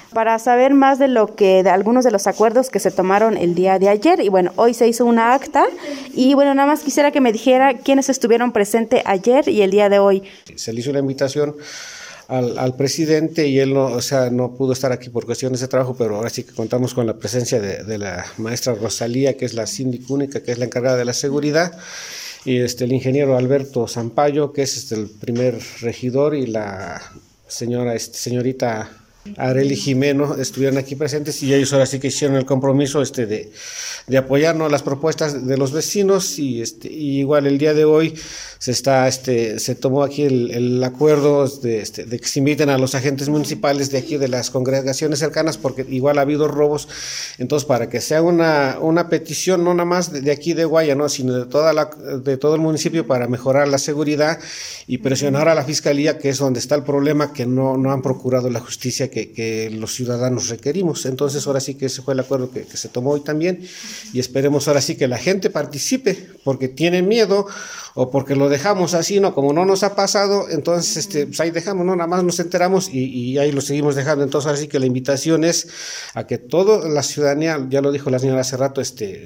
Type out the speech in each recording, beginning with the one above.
para saber más de algunos de los acuerdos que se tomaron el día de ayer. Y bueno, hoy se hizo una acta y bueno, nada más quisiera que me dijera quiénes estuvieron presentes ayer y el día de hoy. Se le hizo una invitación al presidente y él no pudo estar aquí por cuestiones de trabajo, pero ahora sí que contamos con la presencia de la maestra Rosalía, que es la síndica única, que es la encargada de la seguridad, y el ingeniero Alberto Zampayo, que es el primer regidor, y la señorita Arely Jimeno estuvieron aquí presentes, y ellos ahora sí que hicieron el compromiso de apoyarnos las propuestas de los vecinos, y igual el día de hoy se tomó aquí el acuerdo de que se inviten a los agentes municipales de aquí, de las congregaciones cercanas, porque igual ha habido robos. Entonces, para que sea una petición no nada más de aquí de Guaya, ¿no?, sino de todo el municipio, para mejorar la seguridad y presionar a la fiscalía, que es donde está el problema, que no han procurado la justicia que los ciudadanos requerimos. Entonces, ahora sí que ese fue el acuerdo que se tomó hoy también, y esperemos ahora sí que la gente participe, porque tiene miedo o porque lo dejamos así, ¿no? Como no nos ha pasado, entonces pues ahí dejamos, ¿no? Nada más nos enteramos y ahí lo seguimos dejando. Entonces ahora sí que la invitación es a que toda la ciudadanía, ya lo dijo la señora hace rato,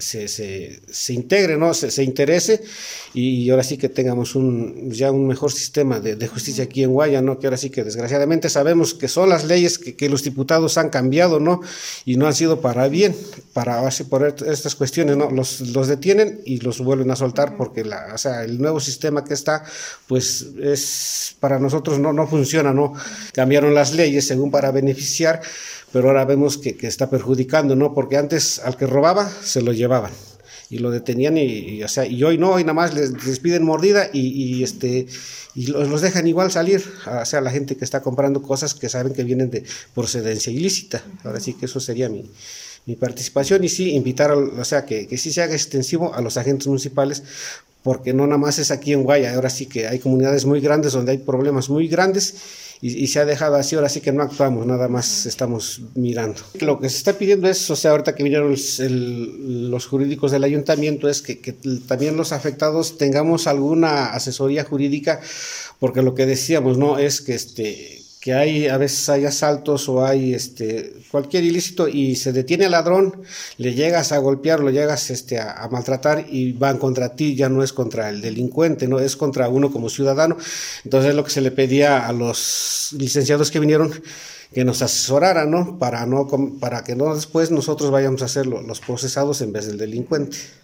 se integre, ¿no? Se interese, y ahora sí que tengamos ya un mejor sistema de justicia aquí en Guaya, ¿no? Que ahora sí que desgraciadamente sabemos que son las leyes que los diputados han cambiado, ¿no? Y no han sido para bien, por estas cuestiones, ¿no? Los detienen y los vuelven a soltar, porque el nuevo sistema que está, pues para nosotros no funciona, ¿no? Cambiaron las leyes según para beneficiar, pero ahora vemos que está perjudicando, ¿no? Porque antes al que robaba se lo llevaban y lo detenían, y hoy no, hoy nada más les piden mordida y los dejan igual salir, la gente que está comprando cosas que saben que vienen de procedencia ilícita. Ahora sí que eso sería mi participación, y sí invitar que sí se haga extensivo a los agentes municipales, porque no nada más es aquí en Guaya, ahora sí que hay comunidades muy grandes donde hay problemas muy grandes, y se ha dejado así. Ahora sí que no actuamos, nada más estamos mirando. Lo que se está pidiendo es, ahorita que vinieron los jurídicos del ayuntamiento, es que también los afectados tengamos alguna asesoría jurídica, porque lo que decíamos, ¿no?, es que a veces hay asaltos o hay cualquier ilícito, y se detiene al ladrón, le llegas a golpear, lo llegas a maltratar, y van contra ti, ya no es contra el delincuente, no es contra uno como ciudadano. Entonces es lo que se le pedía a los licenciados que vinieron, que nos asesoraran, ¿no?, para que no después nosotros vayamos a ser los procesados en vez del delincuente.